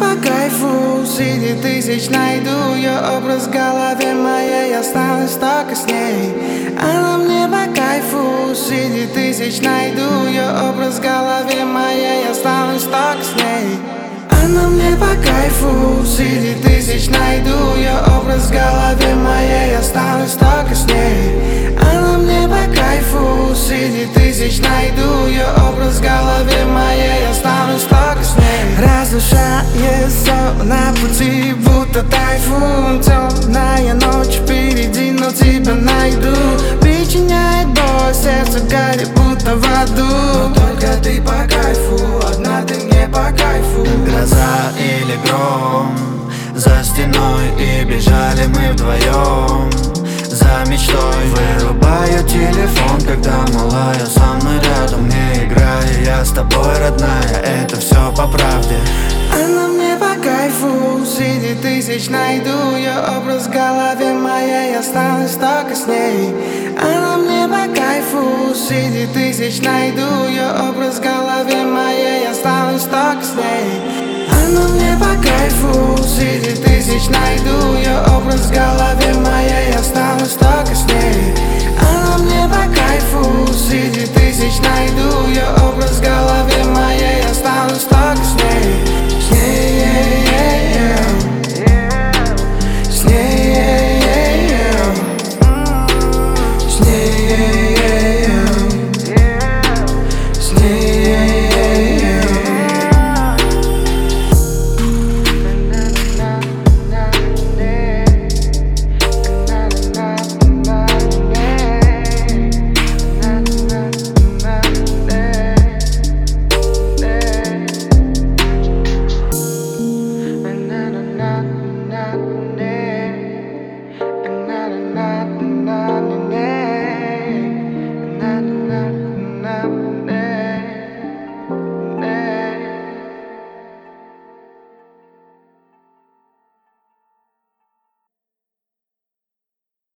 по кайфу, среди тысяч найду ее образ в голове моей, останусь только с ней. Она мне по кайфу, среди тысяч найду ее образ в голове моей, останусь только с ней. Она мне по кайфу, среди тысяч найду ее образ в голове моей, останусь только с ней. Она мне по кайфу, среди тысяч найду ее образ в голове моей, останусь только с ней. Разрушает все на пути, будто тайфун. Темная ночь впереди, но тебя найду. Причиняет боль, сердце горит, будто в аду. Но только ты по кайфу, одна ты мне по кайфу. Гроза или гром за стеной, и бежали мы вдвоем за мечтой. Вырубаю телефон, когда малая со мной рядом. Не играю я с тобой, родная, это все по правде. Она мне по кайфу, среди тысяч найду ее образ в голове моей, останусь только с ней. Она мне по кайфу, среди тысяч найду ее образ в голове моей, останусь только с ней. Она мне по кайфу, среди тысяч найду ее образ в голове моей, останусь только с ней. Она мне по кайфу, среди тысяч найду ее образ в голове моей,